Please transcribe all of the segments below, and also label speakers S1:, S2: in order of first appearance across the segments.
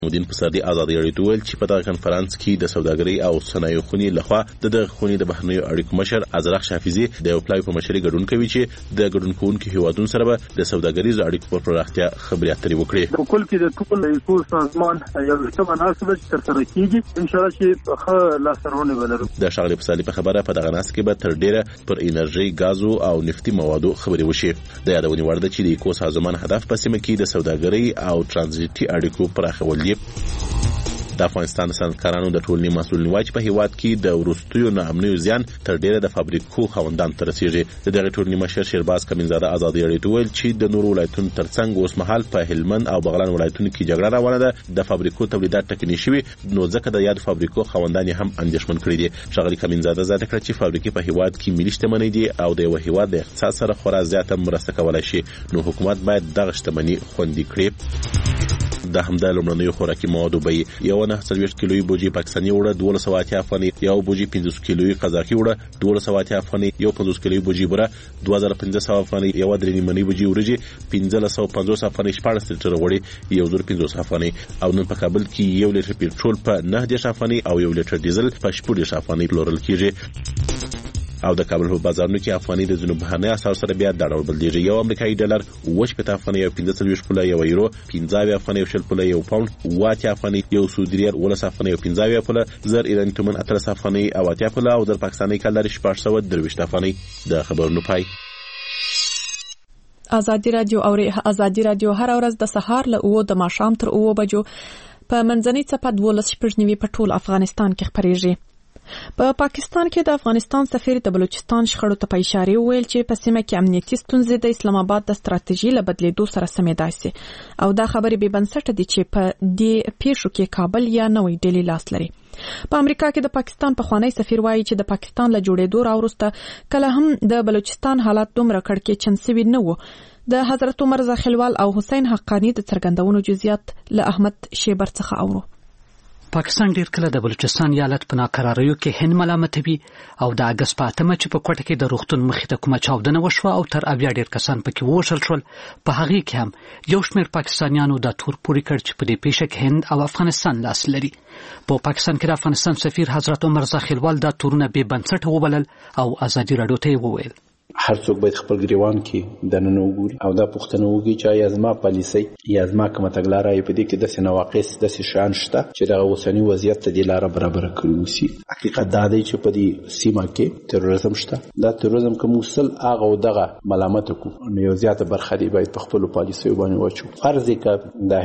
S1: مدین فسادي ازادي راډیو ویل چې په دغه کنفرانس کې د سوداګرۍ او صنایعو خونې لخوا د خونې د بهرنیو اړیکو مشر ازرق شافیزي د پلای په مشرۍ ګډون کوي چې د ګډون کوونکو هیوادونو سره د سوداګریزو اړیکو پر پراختیا خبرې اترې وکړي.
S2: په کل کې د ټول ایکو سازمان یو څه مناسبه تر سره کیږي ان شاء الله چې ښه لاسرونه ولرو.
S1: د شغله فسادي په خبره په دغه ناس کې به تر ډیره پر انرژي غازو او نفتي موادو خبرې وشي. د یادونې وړ ده چې د ایکو سازمان هدف په سیمه کې د سوداګرۍ او ترانزیتي اړیکو پراخول دي. د افغانستان صنعتکارانو د ټولنې مسؤل نیوای چې په هیواد کې د ورستیو ناامنیو زیان تر ډیره د فابریکو خوندان تر رسیږي. د ټولنې مشر شیرباز کمینزاده ازادي راډیو ویل چې د نورو ولایتونو ترڅنګ اوس مهال په هلمند او بغلان ولایتونو کې جګړه روانه ده. د فابریکو تولیدات ټکني شوي نو ځکه د یاد فابریکو خوندان هم اندېښمن کړي دي. شغلي کمینزاده زیاته کړه چې فابریکې په هیواد کې ملي شتمنۍ دي او د یو هیواد د اقتصاد سره خورا زیاته مرسته کولای شي، نو حکومت باید دغه شتمنۍ خوندي کړي. د همدغه لومړنیو خوراکي موادو بیې 1.40 کیلویي بوجي پاکستاني وړه 1280 افغاني، یو بوجي 50 کیلویي قزاقي وړه 1280 افغاني، یو 50 کیلویي بوجي بوره 2500 افغاني، یو 3.5 بوجي وريجي 1550 افغاني، 14 لیټر غوړي 1500 افغاني. او نن په کابل کې 1 لیټر پټرول په 9 افغاني او 1 لیټر ډیزل په 14 افغاني پلورل کیږي. او د کابل په بازارونو کې افغاني د جنوب بهرنی اسعار سره بیا د ډول بدلیږي. یو امریکایي ډالر 80 افغاني، یو 15 پوله، یو یورو 15 افغاني، یو شل پوله، یو پاوند 8 افغاني، یو سعودي ریال 19 افغاني، یو 15 پوله، زر ایرانی تومن 18 افغاني او 8 پوله، او د پاکستاني کلر 823 افغاني. د خبرونو پای.
S3: ازادي رادیو هر ورځ د سهار له 9 د ماښام تر 9 بجو په منځنۍ څپه 12 په ټول افغانستان کې خبريږي. په پاکستان کې د افغانستان سفیر د بلوچستان شخړو ته په اشاره ویل چې په سیمه کې امنیتي ستونزې د اسلام آباد د ستراتیژي له بدلیدو سره سمېدای شي، او دا خبرې به بنسټ دي چې په دې پیښو کې کابل یا نوې ډیلی لاس لري. په امریکا کې د پاکستان پخوانی سفیر وایي چې د پاکستان له جوړېدو راوروسته کله هم د بلوچستان حالات دومره کړکېچن شوي نه وو. د حضرت عمر زاخیلوال او حسین حقانی د څرګندونو جزئیات له احمد شیبر څخه اورو.
S4: پاکستان ډیر کله د بلوچستان ایالت په ناقراریو کې هند ملامتوي، او د اگست په 8 چې په کوټه کې د روغتون مخې ته کومه چاودنه وشوه او تر اویا ډیر کسان پکې ووژل شول، په هغه کې هم یو شمېر پاکستانیانو د تور پوري کړ چې په دې پیښه کې هند او افغانستان لاس لري. په پاکستان کې د افغانستان سفیر حضرت عمر زاخیلوال دا تورونه به بنسټ وبلل او ازادي راډیو ته وویل
S5: هر څوک باید خپل ګریوان کې د نن وګوري او دا پوښتنه وکړي چې یا زما پالیسي یا زما کومه تګلارې په دې کې د نواقص د شان شته چې د اوسنی وضعیت ته د لار برابر کړو سي. حقیقت دا دی چې په دې سیمه کې تروریزم شته. دا تروریزم کوم وصل هغه او دغه ملامت کو نو یو زیاته برخه دی باید په خپل پالیسي باندې وچو. فرض کې د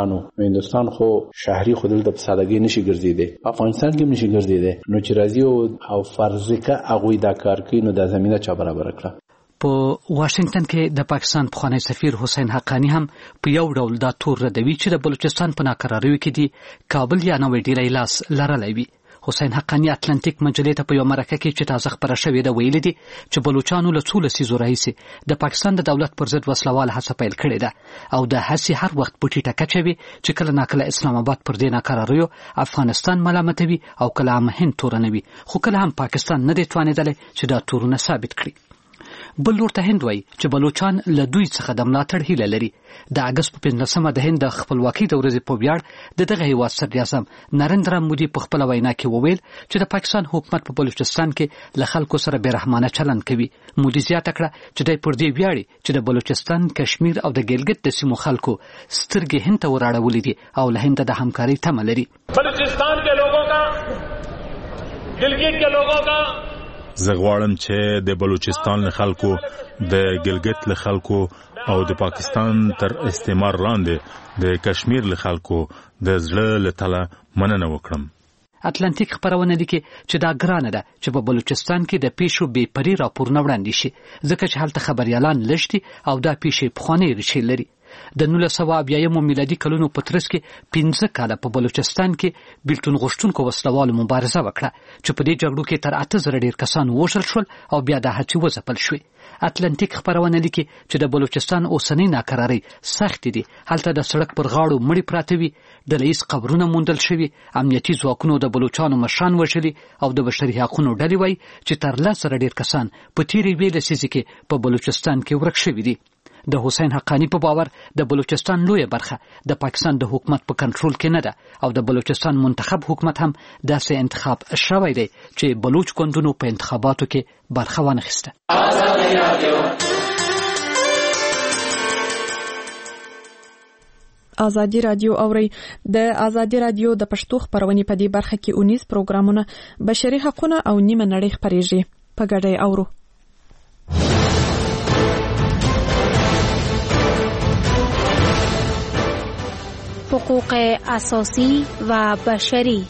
S5: هندستان خو شهري خودل د سادهګي نشي ګرځیدي، افغانستان کې نشي ګرځیدي، نو چې راځي او فرض کې هغه دا کار کوي نو د زمينه چا برابر.
S4: په واشنگټن کې د پاکستان پخوانی سفیر حسین حقانی هم په یو ډول دا تور ردوي چې د بلوچستان په ناقراریو کې دی کابل یا نوې ډیلی لاس لرلی وي. حسین حقانی اتلانتیک مجلې ته په یو مرکه کې چې تازه خبره شوې ده ویلي دي چې بلوچانو له څو لسیزو راهیسې د پاکستان د دولت پر ضد وسلواله هڅه پیل کړې ده، او د هڅې هر وخت په ټیټه کچه وي چې کله ناکله اسلام آباد پر دې ناقراریو افغانستان ملامتوي او کله هم هند تورنوي، خو کله هم پاکستان نه دی توانېدلی چې دا تورونه ثابت کړي. بل لور ته هند وایي چې بلوچان له دوی څخه د ملاتړ هیله لري. د اگست په 15 د هند د خپلواکۍ د ورځې په ویاړ دغه هیواد صدراعظم نریندرا مودي په خپل وینا کې وویل چې د پاکستان حکومت په بلوچستان کې له خلکو سره بیرحمانه چلند کوي. مودي زیاته کړه چې د پر دې ویاړي چې د بلوچستان، کشمیر او د ګلګت د سیمو خلکو سترګې هند ته وراړولې دي او له هند د همکارۍ تمه لري.
S6: بلوچستان کے لوگوں کا، گلگت کے لوگوں کا
S7: زه غواړم چې د بلوچستان له خلکو، د ګلګت له خلکو او د پاکستان تر استعمار لاندې د کشمیر له خلکو د زړه له تله مننه وکړم.
S4: اتلانتیک خبرونه لیکي چې دا ګرانه ده چې په بلوچستان کې د پیښو بې پرې راپورونه وړاندې شي، ځکه چې هلته خبريالان لږ دي او دا پیښې پخوانۍ ریښې لري. د 1980 میلادي کلونو په ترڅ کې 15 کاله په بلوچستان کې بیلتون غوښتونکو وسلوالو مبارزه وکړه چې په دې جګړو کې تر 8000 ډیر کسان وژل شول او بیا د هڅې وځپل شوې. اتلانتیک خبرونه لیکي چې د بلوچستان اوسنۍ ناقراری سخت دي. هلته د سړک پر غاړو مړي پراته وي، د رئیس قبرونه موندل شوي، امنیتي ځواکونو د بلوچانو مشران وژلي، او د بشري حقوقو ډلې وایي چې تر 1000 ډیر کسان په تیرې ویلې سیزې کې په بلوچستان کې ورک شوي دي. د حسین حقانی په باور د بلوچستان لویه برخه د پاکستان د حکومت په کنټرول کې نه ده او د بلوچستان منتخب حکومت هم داسې انتخاب شوی دی چې بلوچ ګوندونو په انتخاباتو کې برخه وانخیسته.
S3: ازادي رادیو اوري د ازادي رادیو د پښتو خبرونې په دې برخه کې 19 پروګرامونه بشري حقوقونه او نیمه نړۍ خبريږي په ګډه اورو.
S8: حقوق اساسی و بشری.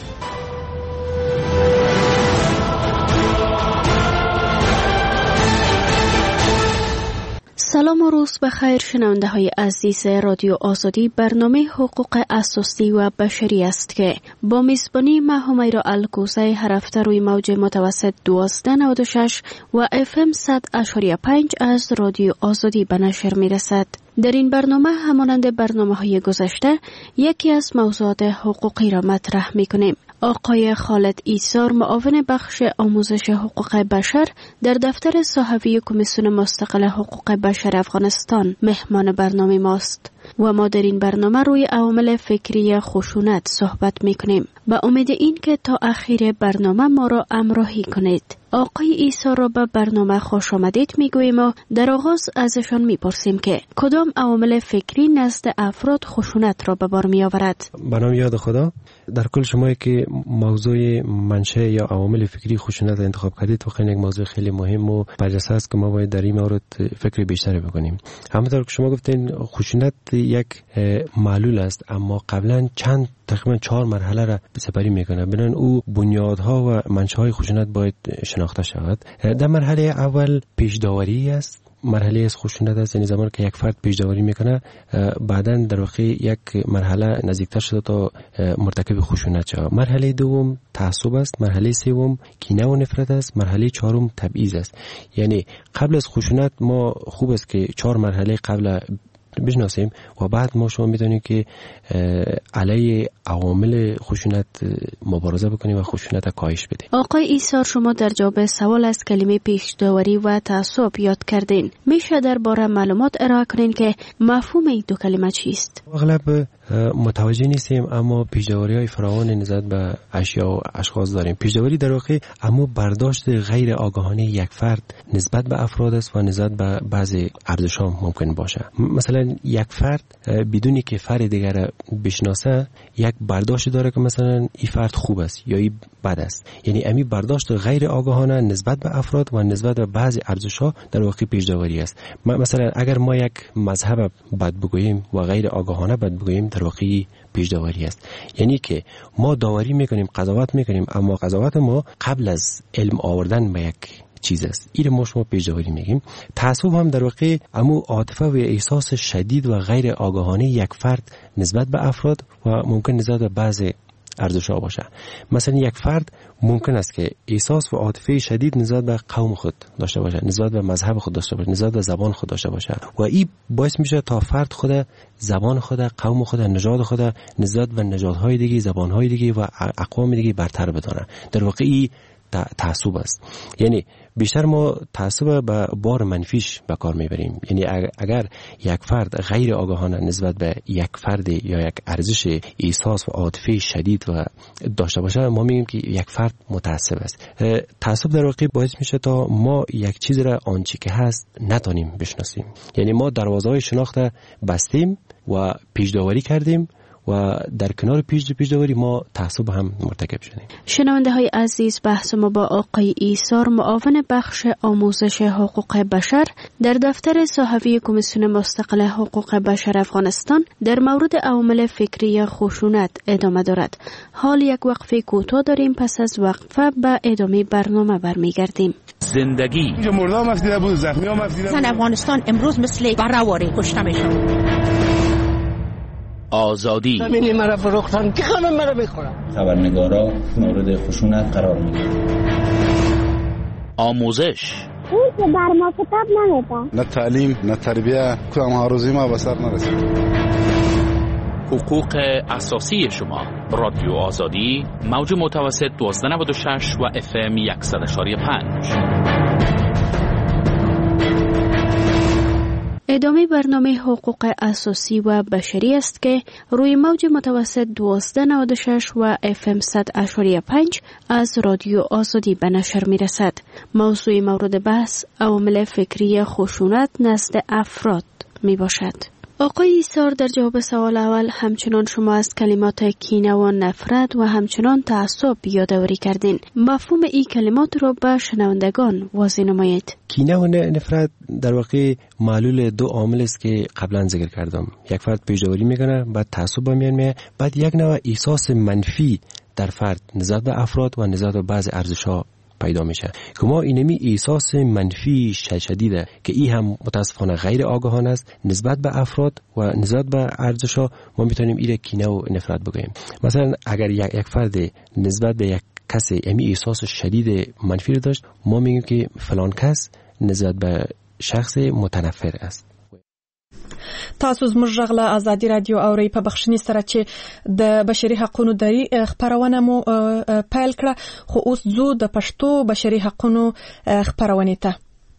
S8: سلام و روز بخیر شنونده های عزیز رادیو آزادی. برنامه حقوق اساسی و بشری است که با میزبانی من همیرا الکوزی هر هفته روی موج متوسط 1296 و FM 100.5 از رادیو آزادی به نشر می رسد. در این برنامه همانند برنامه‌های گذشته یکی از موضوعات حقوقی را مطرح می‌کنیم. آقای خالد ایسار معاون بخش آموزش حقوق بشر در دفتر صحوی کمیسیون مستقل حقوق بشر افغانستان مهمان برنامه ماست و ما در این برنامه روی عوامل فکری خشونت صحبت می‌کنیم. با امید این که تا آخر برنامه ما را همراهی کنید. آقای ایسار را به برنامه خوش آمدید میگوییم و در آغاز ازشان میپرسیم که کدام عوامل فکری نزد افراد خشونت را به بار میآورد.
S9: به نام یاد خدا، در کل شما که موضوع منشأ یا عوامل فکری خشونت را انتخاب کردید واقعا یک موضوع خیلی مهم و برجسته است که ما باید در این مورد فکر بیشتری بکنیم. همونطور که شما گفتین خشونت یک معلول است، اما قبلا تقریبا 4 مرحله را سپری میکنه. بنابراین او بنیادها و منشأهای خشونت باید شناخته شود. در مرحله اول پیش‌داوری است. مرحله از خشونت است، یعنی زمانی که یک فرد پیش‌داوری میکنه بعداً در واقع یک مرحله نزدیکتر شده تا مرتکب خشونت شود. مرحله دوم تعصب است، مرحله سوم کینه و نفرت است، مرحله چهارم تبعیض است. یعنی قبل از خشونت ما خوب است که 4 مرحله قبل بشناسیم و بعد ما شما میتونید که علیه عوامل خشونت مبارزه بکنیم و خشونت را کاهش بدیم. آقای
S8: ایسار، شما در جواب سوال از کلمه پیش‌داوری و تعصب یاد کردین. میشه درباره معلومات ارائه کنین که مفهوم این دو کلمه چیست؟
S9: اغلب متوجه نیستیم، اما پیش‌داوری‌های فراوان نسبت به اشیا و اشخاص داریم. پیش‌داوری در واقع اما برداشت غیر آگاهانه یک فرد نسبت به افراد است و نسبت به بعضی ارزش‌ها ممکن باشه. مثلا یک فرد بدونی که فرد دیگر بشناسه یک برداشت داره که مثلا این فرد خوب است یا این بد است. یعنی امی برداشت غیر آگاهانه نسبت به افراد و نسبت به بعضی ارزش‌ها در واقع پیش‌داوری است. مثلا اگر ما یک مذهب بد بگوییم و غیر آگاهانه بد بگوییم در واقع پیش‌داوری است. یعنی که ما داوری میکنیم، قضاوت میکنیم، اما قضاوت ما قبل از علم آوردن به یک چیز است. این ما شما پیش‌داوری میگیم. تعصب هم در واقع امو عاطفه و احساس شدید و غیر آگاهانه یک فرد نسبت به افراد و ممکن نسبت به بعضی ارزش‌ها باشه. مثلا یک فرد ممکن است که احساس و عاطفه شدید نسبت به قوم خود داشته باشه، نسبت به مذهب خود داشته باشه، نسبت به زبان خود داشته باشه و این باعث میشه تا فرد خود زبان خود، قوم خود، نژاد خود نسبت به نژادهای دیگه، زبانهای دیگه و اقوام دیگه برتر بدانه. در واقع این تعصب است. یعنی بیشتر ما تعصب به بار منفیش به کار میبریم. یعنی اگر یک فرد غیر آگاهانه نسبت به یک فرد یا یک ارزش احساس و عاطفه شدید و داشته باشه، ما میگیم که یک فرد متعصب است. تعصب در واقع باعث میشه تا ما یک چیز را آنچه که هست نتونیم بشناسیم. یعنی ما دروازه‌های شناخت بستیم و پیش‌داوری کردیم و در کنار پیش‌داوری ما تعصب هم مرتکب شدیم.
S8: شنونده های عزیز، بحث ما با آقای ایسار معاون بخش آموزش حقوق بشر در دفتر صحوی کمیسیون مستقل حقوق بشر افغانستان در مورد عوامل فکری خشونت ادامه دارد. حال یک وقفه کوتاه داریم، پس از وقفه به ادامه برنامه برمیگردیم.
S10: زندگی
S11: زن افغانستان امروز مثل بره‌واره کشته میشن.
S10: آزادی
S12: زمینی مرا فروختن که خانم مرا بخورم.
S13: خبرنگارا مورد خشونت قرار میگیرن.
S10: آموزش
S14: این که بر ما کتاب نمیده.
S15: نه تعلیم نه تربیه، کدام هاروزی ما به سر نرسید.
S10: حقوق اساسی شما. رادیو آزادی، موج متوسط 1296 و FM 100.5.
S8: ادامه برنامه حقوق اساسی و بشری است که روی موج متوسط 1296 و FM 100.5 از رادیو آزادی به نشر می رسد. موضوع مورد بحث عوامل فکری خشونت نزد افراد می باشد. آقای ایثار در جواب سوال اول همچنان شما از کلمات کینه و نفرت و همچنان تعصب یادآوری کردین. مفهوم این کلمات را به شنوندگان واضح نمایید.
S9: کینه و نفرت در واقع معلول دو عامل است که قبلا ذکر کردم. یک فرد پیش‌داوری میکنه، بعد تعصب میاد، بعد یک نوع احساس منفی در فرد نسبت به افراد و نسبت به بعض ارزش‌ها پیدا میشه که ما اینمی احساس منفی شدیده که این هم متاسفانه غیر آگاهانه است نسبت به افراد و نسبت به ارزش‌ها. ما میتونیم این کینه و نفرت بگوییم. مثلا اگر یک فرد نسبت به یک کسی امی احساس شدید منفی داشت، ما میگیم که فلان کس نسبت به شخص متنفر است.
S3: تاسو زموږ غږ له ازادي رادیو اورئ. په بخښنې سره چې د بشري حقوقو دری خبرونه مو پیل کړه، خو اوس ځو د پښتو بشري حقوقو خبرونه ته.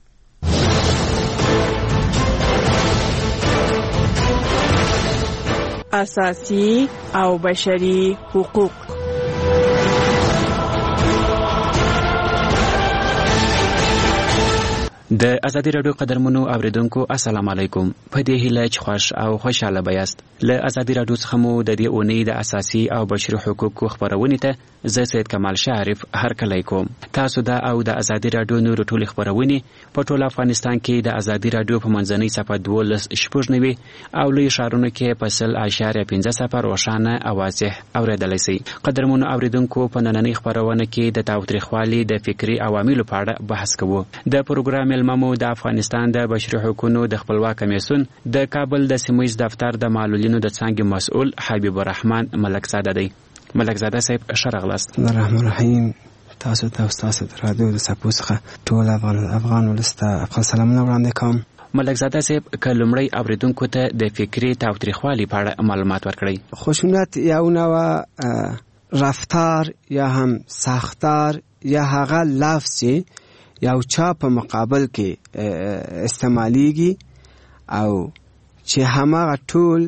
S16: اساسي او بشري حقوق.
S17: د ازادي رادیو قدرمنو اوریدونکو السلام علیکم. په دې هیله چې خوښ او خوشاله بیاست. له ازادي رادیو څخه مو د دې اونۍ د اساسي او بشري حقوقو خبرونه ته زه سید کمال شریف هرکلی کوم. تاسو دا او د ازادي رادیو نور ټول خبرونه په ټول افغانستان کې د ازادي رادیو په منځنۍ صفحه 12 او لوی شهرونو کې په 0.15 روښانه او واضح اوریدلای شئ. قدرمنو اوریدونکو په نننۍ خبرونه کې د تاوتریخوالي د فکری عواملو په اړه بحث کوو. د پروګرام ممو د افغانستان د بشري حقوقو د خپلواک کمیسیون د کابل د سیمایي دفتر د معلولینو د څنګه مسؤل حبیب الرحمن ملکزاده دی. ملکزاده صاحب شرغلاست.
S18: الرحمن الرحیم. تاسو ته استاد رادیو د سپوسخه ټول افغان ولسته افغان سلامونه وړاندې کوم.
S17: ملکزاده صاحب کلمړی اوریدونکو ته د فکری تاوتریخوالي په اړه معلومات ورکړئ.
S18: خشونت یو نوع رفتار یا هم ساختار یا هغه لفظ یو چا په مقابل کې استعمالیږي او چې هماغه ټول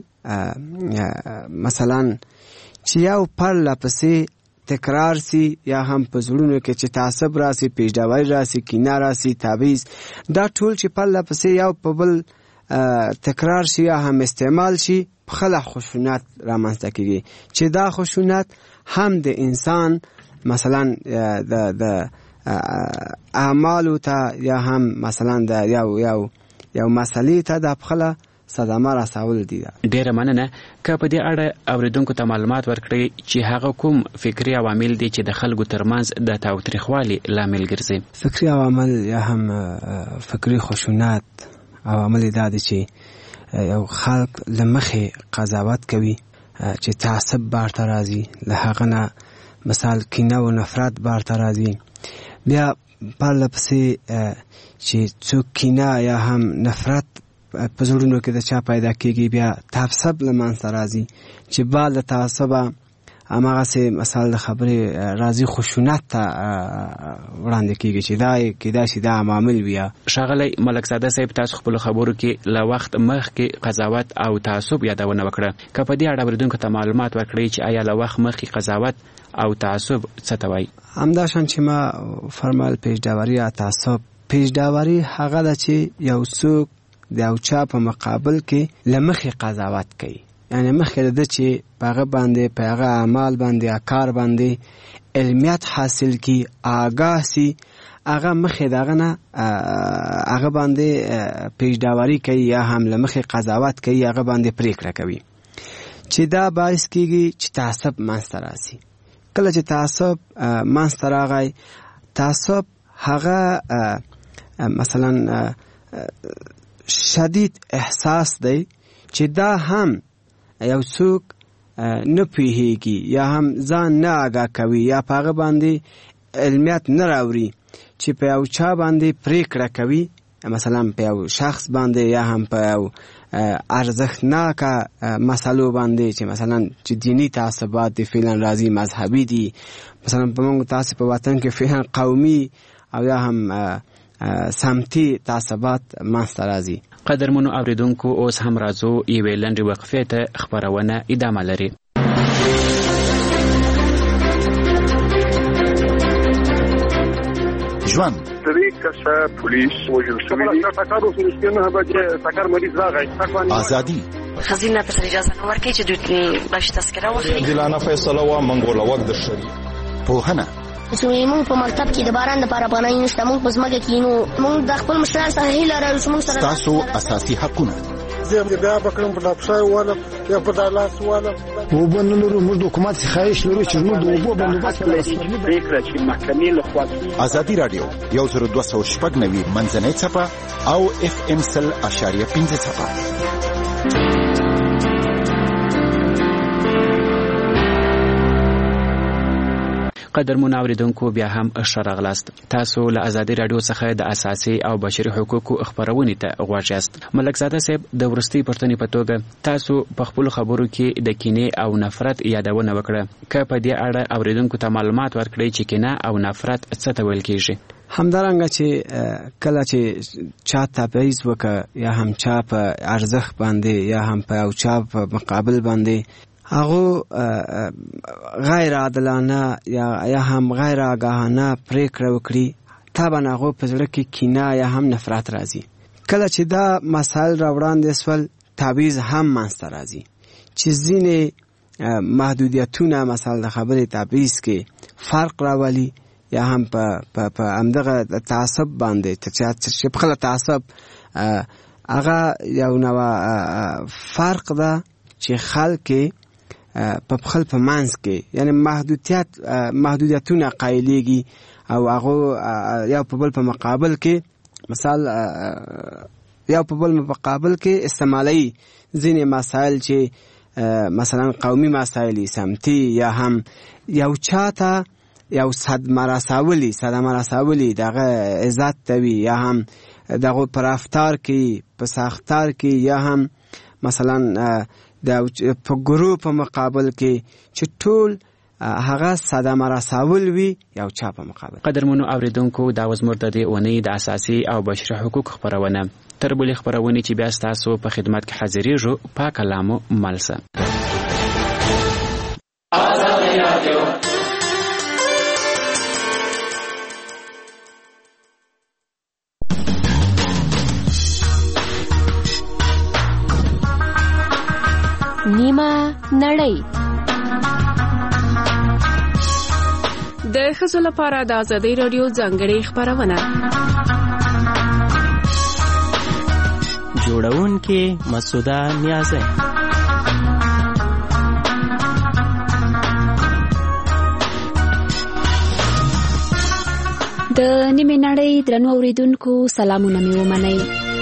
S18: مثلا چې یو پر لپسې تکرار سی یا هم په زړونو کې چې تعصب راسي، پیشداوری راسي، کینه راسي، تبعیض، دا ټول چې پر لپسې یو په بل تکرار شي یا هم استعمال شي، خلق خشونت رامنځته کیږي. چې دا خشونت هم د انسان مثلا د اعمالو ته یا هم مثلا د یو مسلې ته د خپل صدمه رسول دي.
S17: ډیره مننه. که په دې اړه اوریدونکو ته معلومات ورکړئ چې هغه کوم فکری عوامل دي چې د خلکو ترمنځ د تاوتریخوالي لامل ګرځي.
S18: فکری عوامل یا هم فکری خشونت عوامل دا دي چې یو خلک لمخه قضاوت کوي چې تعصب بارته راځي، له هغه نه مثال کینه و نفرت بارته راځي. بیا پرله پسې چې څوک کینه یا هم نفرت په زړونو کې د چا پیدا کېږي، بیا تعصب له منځته راځي چې بعد د تعصبه هماغسې مثال د خبرې راځي خشونت ته وړاندې کېږي چې دا کېدای شي دا عوامل وي.
S17: ښاغلی ملکزاده صاحب، تاسو خپلو خبرو کې له وخت مخکې قضاوت او تعصب یادونه وکړه. که په دې اړه اورېدونکو ته معلومات ورکړئ چې آیا له وخت مخکې قضاوت او تعصب څه ته وایي؟
S18: همداشان چې ما فرمایل پیشداوري یا تعصب. پیشداوري هغه ده چې یو څوک د یو چا په مقابل کې له مخې قضاوت کوي، یعنی مخکې د ده چې په هغه باندې په هغه اعمال باندې یا کار باندې علمیت حاصل کی، آگاه سی، هغه مخکې دغه نه هغه باندې پیشداوري کوي یا هم له مخې قضاوت کوي، هغه باندې پریکړه کوي چې دا باعث کیږي چې تعصب منځته راسي. کله چې تعصب منځته راغی، تعصب هغه مثلا شدید احساس دی چې دا هم یو څوک نه پیهیږي یا هم ځان نه آگاه کوي یا په هغه باندې علمیت نه راوړي چې په یو چا باندې پریکړه کوي، مثلا په یو شخص باندې یا هم په یو ارزښتناکه مسلو باندې چې مثلا چې دینی تعصبات دي، فعلا راځي مذهبي دي، مثلا په موږ تاسو په وطن کې فعلا قومي او یا هم سمتي تعصبات منځته راځي.
S17: قدرمنو اوریدونکو اوس هم راځو یوې لنډې وقفې ته، خبرونه ادامه لري.
S19: ژوند
S2: پولیس وجل شوی
S19: ازادي
S20: خزینه ته اجازه نه ورکړي چې دوی باش تذکره واخلي.
S15: دلانه فیصله وا منګول وخت د شری
S19: پوهنه
S14: موږ په مکتب کې د باران لپاره پناه نشته، موږ په ځمکه کې نو موږ د خپل مشران سره هیله لرو چې موږ سره
S19: تاسو اساسي حقونه
S21: زه بیا بکرم په لپسای والا یا په دالاس والا وبنلو موږ د حکومت خواهش لرو چې موږ د وبو بندوبست
S2: پریکړه چې محکمې له خوا
S19: ازادي رادیو 10290 منځنۍ صفه او FM 100.5 صفه.
S17: قدرمن اوریدونکو بیا هم ښه تاسو له ازادي رادیو څخه د اساسي او بشري حقوقو خبرونه ته غواړئ. ملک زاده صاحب د ورستي پښتنې په توګه تاسو په خپل خبرو کې د کینې او نفرت یادونه وکړه. که په دې اړه اوریدونکو ته معلومات ورکړئ چې کینه او نفرت څه ته ویل کیږي.
S18: همدارنګه چې کله چې چا تبعیض وکړه یا هم چا په ارزښت باندې یا هم په او چا په مقابل باندې هغه غیر عادلانه یا هم غیر آگاهانه پریکړه وکړي، طبعا هغه په زړه کې کینه یا هم نفرت راځي. کله چې دا مسائل راوړاندې سول تبعیض هم منځته راځي چې ځینې محدودیتونه مثلا د خبرې تبعیض کې فرق راولي یا هم په همدغه تعصب باندې چې په خپل تعصب هغه یو نوع فرق ده چې خلک په خپل په منځ کې یعنی محدودیتونه قایلیږي او هغه یا په بل په مقابل کې مثال یا په بل مقابل کې استعمالي ځینې مسائل چې مثلا قومي مسائل سمتي یا هم یو چاته یو صدمه رسولي دغه عزت توي یا هم دغه پر رفتار کې په ساختار کې یا هم مثلا د په ګروپ په مقابل کې چې ټول هغه صدمه رسول وي یو چا په مقابل.
S17: قدرمنو اوریدونکو دا وزمر د دې اونۍ د اساسي او بشري حقوق خبرونه تر بلې خبرونه چې بیا تاسو په خدمت کې حاضرېږو په کلامو ملسه.
S8: نیمه نړۍ
S3: د ښځو لپاره د ازادي رادیو ځانګړې خبرونه
S22: جوړونکې مسعوده نیازی.
S8: د نیمه نړۍ درنو اوریدونکو سلامونه مې ومنئ.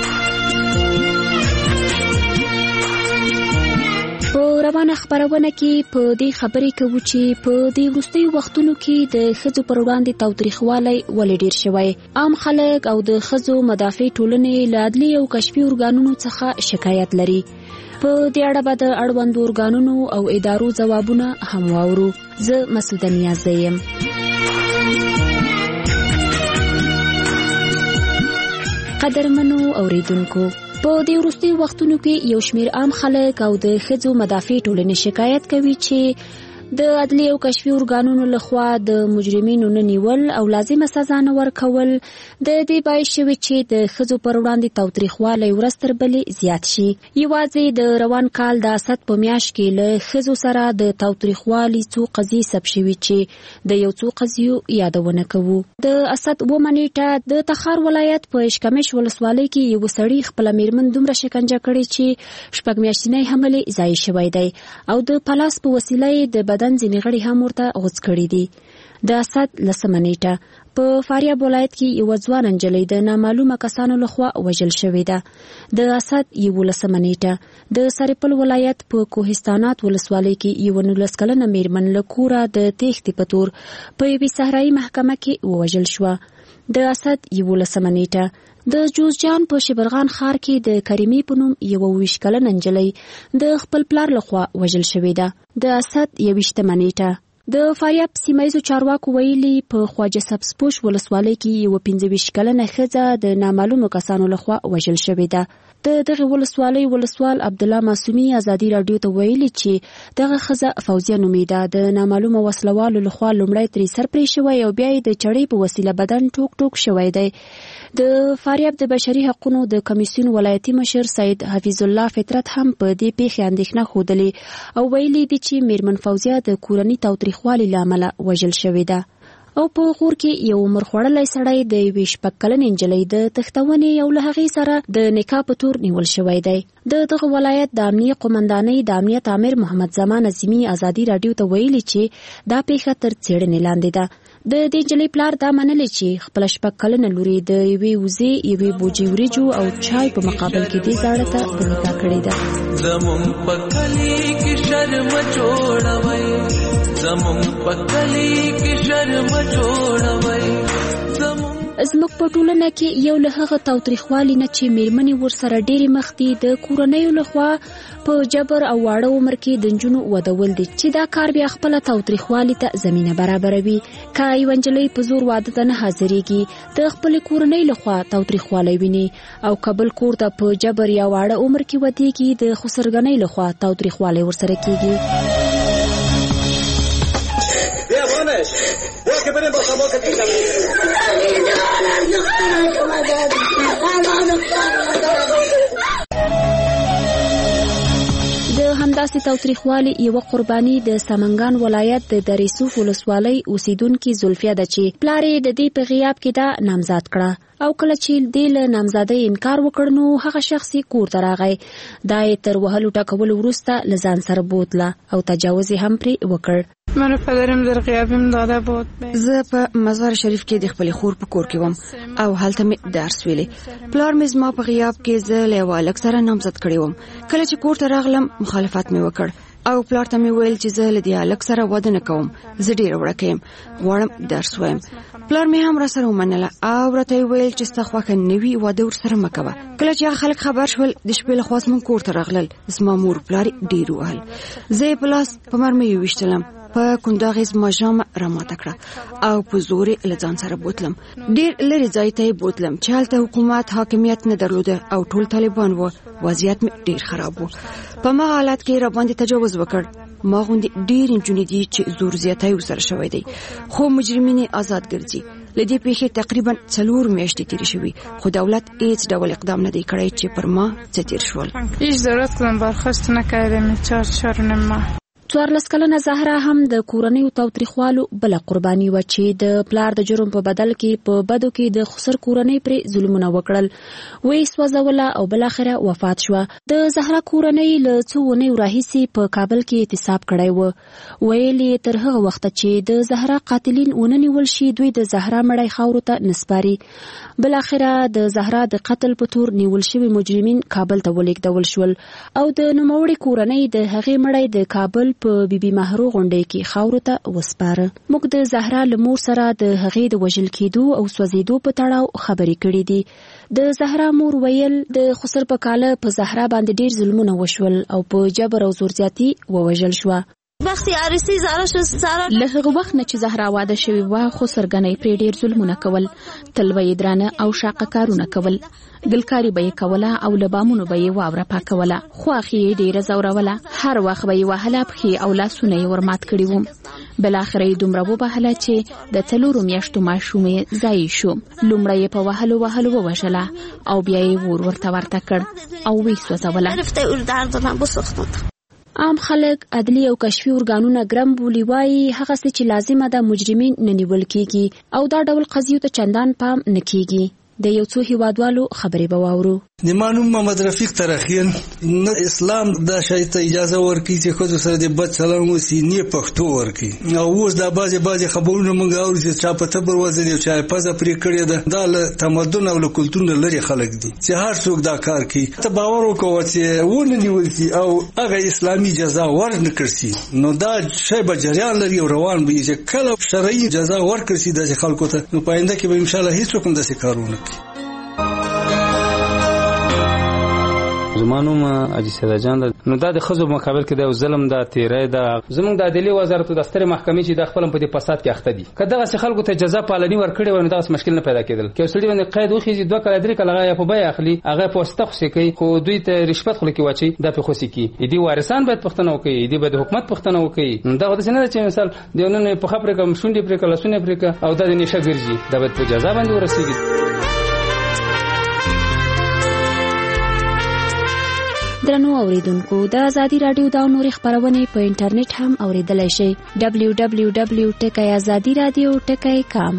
S8: روانه خبرونه کې په دې خبرې کوو چې په دې وروستي وختونو کې د ښځو پر وړاندې تاوتریخوالی ولې ډېر شوی. عام خلک او د ښځو مدافع ټولنې له عدلي او کشفي ارګانونو څخه شکایت لري. په دې اړه به د اړوندو ارګانونو او ادارو ځوابونه هم واورو. زه مسعوده نیازی یم. قدرمنو اوریدونکو، په دې وروستي وختونو کې یو شمېر عام خلک او د ښځو مدافع ټولنې شکایت کوي چې د عدلي او کشفي ارګانونو لخوا د مجرمینو نه نیول او لازمه سزا نه ورکول د دې باعث شوي چې د ښځو پر وړاندې تاوتریخوالی ورځ تر بلې زیات شي. یوازې د روان کال د اسد په میاشت کې له ښځو سره د تاوتریخوالي څو قضیې ثبت شوي چې د یو څو قضیو یادونه کوو. د اسد 2 نیټه د تخار ولایت په اشکمش ولسوالۍ کې یو سړی خپل میرمن دومره شکنجه کړې چې 6 میاشتنۍ حملې ځای شوی دی او د پلاس په وسیله د بدن ځینې غړي هم ورته غوڅ کړي دي. د اسد 10 نیټه په فاریاب ولایت کې یو ځوان نجلۍ د نامعلومه کسانو لخوا وژل شوې ده. د اسد 11 نیټه د سرپل ولایت په کوهستانات ولسوالۍ کې یو 19 کلنه میرمن له کوره د تېښتې په تور په یوې صحرایي محکمه کې ووژل شوه. د اسد 11 نیټه د جوزجان په شبرغان ښار کې د کریمې په نوم یو 20 کلنه نجلۍ د خپل پلار لخوا وژل شوې ده. د اسد 21 نیټه د فاریاب سیمایزو چارواکو ویلي په خواجه سبزپوش ولسوالۍ کې یو 25 کلنه ښځه د نامعلومو کسانو لخوا وژل شوې ده. د دغه ولسوالۍ ولسوال عبدالله معصومي ازادي رادیو ته ویلي چې دغه ښځه فوزیه نومیده د نامعلومو وسلوالو لخوا لومړی ترې سر پرې شوی او بیا یې د چړې په وسیله بدن ټوک ټوک شوی دی. د فاریاب د بشري حقوقو د کمیسیون ولایتي مشر سید حفیظ الله فطرت هم په دې پیښې اندېښنه ښودلې او ویلي دي چې میرمن فوزیه د کورني تاوتریخوالي له امله وژل شوې ده. او په غور کې یو عمر خوړلی سړی د 26 کلنې نجلۍ د تښتونې او له هغې سره د نکاح په تور نیول شوی دی. د دغه ولایت د امنیه قومندانۍ د امنیت امیر محمد زمان عظیمي ازادي رادیو ته ویلي چې دا پیښه تر څېړنې لاندې ده. د دې نجلۍ پلار دا منلې چې خپله 6 کلنه لوري د یوې وزې یوې بوجۍ وریجو او چای په مقابل کې دې زاړه ته په نکاح کړې ده.
S1: زمونږ په کلي کې شرم جوړوئ، زمونږ په کلي کې شرم جوړوئ.
S8: زموږ په ټولنه کې یو له هغه تاوتریخوالي نه چې میرمنې ورسره ډېرې مخ دي د کورنیو لخوا په جبر او واړه عمر کې د نجونو ودول دي چې دا کار بیا خپله تاوتریخوالي ته زمینه برابروي. که یوه نجلۍ په زور واده ته نه حاضرېږي د خپلې کورنۍ لخوا تاوتریخوالی ویني او که بل کور ته په جبر یا واړه عمر کې ودېږي د خسرګنۍ لخوا تاوتریخوالی ورسره کېږي. د همداسې تاوتریخوالي یوه قرباني د سمنګان ولایت د دریسوف ولسوالۍ اوسیدونکي زلفیه ده چې پلار یې د دې په غیاب کې دا نامزاد کړه او کله چې دې له نامزادۍ انکار وکړ نو هغه شخص یې کور ته راغی. دا یې تر وهلو ټکولو وروسته له ځان سره بوتله او تجاوز یې هم پرې وکړ.
S5: من پدرم در غیابم داده بود.
S23: زه په مزار شریف کې د خپلې خور په کور کې وم او هلته مې درس ویلې. پلار مې زما په غیاب کې زه له یوه هلک سره نامزد کړی وم. کله چې کور ته راغلم مخالفت مې وکړ او پلار ته مې ویل چې زه له دې هلک سره واده نه کوم، زه ډېره وړکه یم، غواړم درس وایم. پلار مې هم راسره ومنله او راته یې ویل چې ستا خوښه نه وي واده ورسره مه کوه. کله چې هغه خلک خبر شول د شپې لخوا زموږ کور ته راغلل. زما مور پلار یې ډېر ووهل. زه یې په لاس په مرمیو ویشتلم، په کنداغې زما ژامه راماته کړه او په زور یې له ځان سره بوتلم. ډېر لرې ځای ته یې بوتلم چې هلته حکومت حاکمیت نه درلوده او ټول طالبان وو. وضعیت مې ډېر خراب و. په مغه حالت کې راباندې تجاوز وکړ. ما غوندې ډېر نجونې دي چې زور زیاتی ورسره شوی دی، خو مجرمین یې آزاد ګرځي. له دې پیښې تقریبا 4 میاشتې تېرې شوي خو دولت هیڅ ډول اقدام نه دی کړی چې پر ما څه تېر شول.
S5: هیچ ضرورت کدام برخواست نکردم. 4 ماه
S8: 14 کلنه زهرا هم د کورنیو تاوتریخوالو بله قرباني وه چې د پلار د جرم په بدل کې په بدو کې د خسر کورنۍ پرې ظلمونه وکړل. ویې سوځوله او بالاخره وفات شوه. د زهرا کورنۍ له څو اونیو راهیسې په کابل کې اعتصاب کړی و. ویل یې تر هغه وخته چې د زهرا قاتلین ونه نیول شي دوی د زهرا مړی خاورو ته نه سپاري. بالاخره د زهرا د قتل په تور نیول شوي مجرمین کابل ته ولېږدول شول او د نوموړې کورنۍ د هغې مړی د کابل په بیبي محرو غونډۍ کې خاورو ته وسپاره. موږ د زهرا له مور سره د هغې د وژل کېدو او سوځېدو په تړاو خبرې کړې دي. د زهرا مور ویل د خسر په کاله په زهرا باندې ډېر ظلمونه وشول او په جبر او زور زیاتي ووژل شوه.
S24: وختي عروسي زهرا شو ساره
S3: له هغه وخت نه چې زهرا واده شوې وه خسرګنۍ پرې ډېر ظلمونه کول، تل به یې درانه او شاقه کارونه کول، ګلکاري به یې کوله او له بامونو به یې واوره پاکوله، خواښې یې ډېره زوروله، هر وخت به یې وهله، پښې او لاسونه یې ورمات کړي وو. بالاخره یې دومره وبهله چې د 4 میاشتو ماشوم یې ضایع شو. لومړی یې په وهلو ووژله او بیا یې ورته ورته کړ او ویې سوځوله. عام خلک عدلي او کشفي ارګانونه ګرم بولي، وایي هغسې چې لازمه ده مجرمین نه نیول کېږي او دا ډول قضیو ته چندان پام نه کېږي. د یو څو هیوادوالو خبرې به واورو.
S25: د مانوم محمد رفیق ترخیل نه اسلام دا شای ته اجازه ورکړي چې خو سره د بد چلن وسی نه پښتو ورکړي. او اوس دا بعضی خبرونه مونږ اورو چې چا په تبر وځي او چا په ځا پرې کړی ده. دا له تمدن او له کلتور لري خلک دي چې هر څوک دا کار کوي. ته باور وکړه چې ونه نیول شي او هغه اسلامي جزا ورنکړ شي نو دا شی به جریان لري او روان وي چې کله شرعي جزا ورکړ شي د خلکو ته نو پاینده کې به ان شاء الله هیڅ کوم داسې کارونه کوي.
S4: زمانوم اجي سیدا جان نو دا د خزو مقابل کې د ظلم د تیرې د زمونږ د عدالت وزارت د ستر محکمې چې د خپل په دې فساد کې اخته دي کله چې خلکو ته جزا پالنی ورکړي ونه دا مشکل نه پیدا کېدل کې وسړي باندې قید وخیږي 2 کال 3 کال هغه په بیا اخلي هغه په واستخ کوي خو دوی ته رشوت خلک واچي د په خوسي کې دي وارثان باید پښتنه وکړي دي باید حکومت پښتنه وکړي دا د سینه چې مثال دیونه په خبره کوم شونډې پر کله سونه پر او د نشه ګرځي دا باید په جزا باندې ورسیږي.
S8: درنو اوریدونکو د آزادی رادیو دا نور خبرونه په انټرنیټ هم اوریدلای شئ www.azadiradio.com.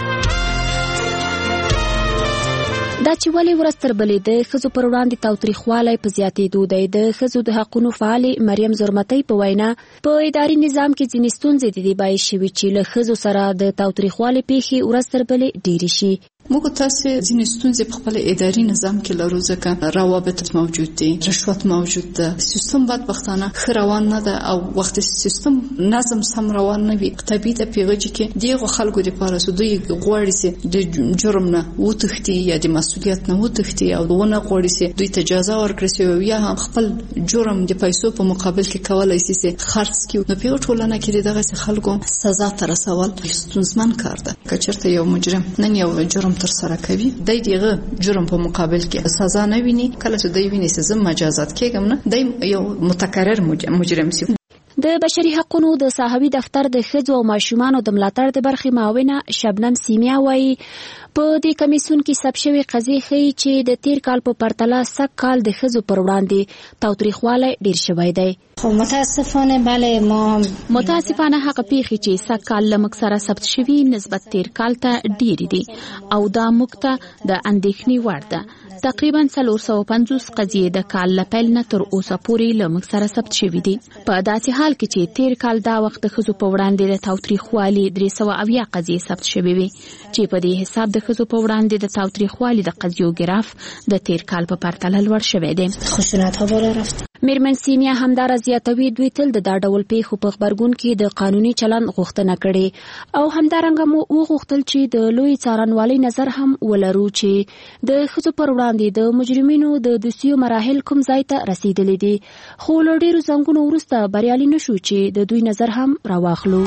S8: دا چې ولې ورستر بلې د ښځو پر وړاندې تاوتریخوالی په زیاتېدو دی د ښځو د حقونو فعالې مریم زرمتۍ په وینا په اداري نظام کې ځینې ستونزې د دې باعث شوي چې له ښځو سره د تاوتریخوالي پیښې ورستر بلې ډېرې شي.
S6: موږ تاسو ځینې ستونزې په خپل اداري نظام کې لرو ځکه روابط موجود دي، رشوت موجود ده، سیستم باید پښتانه ښه روان نه ده او وخت سیستم نظم سم روان نه وي طبيعي د پیغجي کې دیغه خلکو لپاره دوی غواړي چې د جرم نه وتښتي یا د مسؤلیت نه وتښتي او دونه غواړي چې دوی ته جزا ورکړي او یا هم خپل جرم د پیسو په مقابل کې کولای شي چې خرڅ کړي. نو په ټولنه کې دغه خلکو سزا تر رسول ستونزمن کار ده. کچرته یو مجرم نن یو جرم تر سره کوي دغه جرم په مقابل کې سزا نه ویني کله چې دوی ویني چې مجازات کېږم نه د یو متکرر مجرم سي.
S8: د بشري حقوقو د صاحبي دفتر د ښځو او ماشومانو د ملاتړ د برخې معاونه شبنم سیمیا وایي په دې کمیسیون کې ثبت شوی قضیې ښیي چې د تیر کال په پرتله سږ کال د ښځو پر وړاندې تاوتریخوالی ډېر شوی دی.
S7: خو متاسفانه
S8: هغه پیښې چې سږ کال له موږ سره ثبت شوي نسبت تیر کال ته ډېرې دي او دا موږ ته د اندېښنې وړ ده. تقریبا 450 قضیې د کال له پیل نه تر اوسه پورې له موږ سره ثبت شوي دي. په داسې حال کې چې تیر کال دا وخت د ښځو په وړاندې د تاوتریخوالي 370 قضیې ثبت شوي وي چې په دې حساب د ښځو په وړاندې د تاوتریخوالي د قضیو ګراف د تیر کال په پرتله لوړ شوی دی.
S7: خشونت‌ها بالا رفته.
S8: میرمن سیمیا همدارس زیاتوي دوی تل د دا ډول پیښو په خبرګون کې د قانوني چلند غوښتنه کړې او همدارنګه مو وغوښتل چې د لوی څارنوالۍ نظر هم ولرو چې د ښځو پر وړاندې د مجرمینو د دوسیو مراحل کوم ځای ته رسیدلې دي خو له ډېرو زنګونو وروسته بریالي نشو چې د دوی نظر هم راواخلو.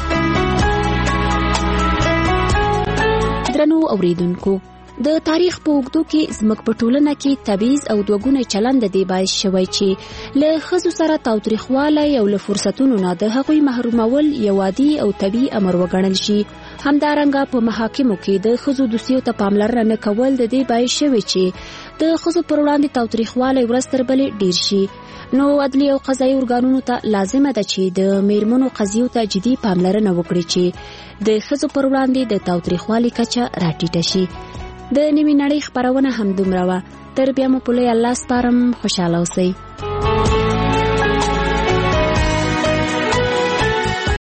S8: درنو اوریدونکو د تاریخ په اوږدو کې زموږ په ټولنه کې تبعیض او دوګونی چلند د دې باعث شوی چې له ښځو سره تاوتریخوالی او له فرصتونو نه د هغوی محرومول یو عادي او طبیعي امر وګڼل شي. همدارنګه په محاکمو کې د ښځو دوسیو ته پاملرنه نه کول د دې باعث شوی چې د ښځو پر وړاندې تاوتریخوالی ورځ تر بلې ډېر شي. نو عدلي او قضایي ارګانونو ته لازمه ده چې د میرمنو قضیو ته جدي پاملرنه وکړي چې د ښځو پر وړاندې د تاوتریخوالي کچه راټیټه شي. د نیمې نړۍ خبرونه هم دومره وه. تر بیا مو په لوی الله سپارم. خوشحاله اوسئ.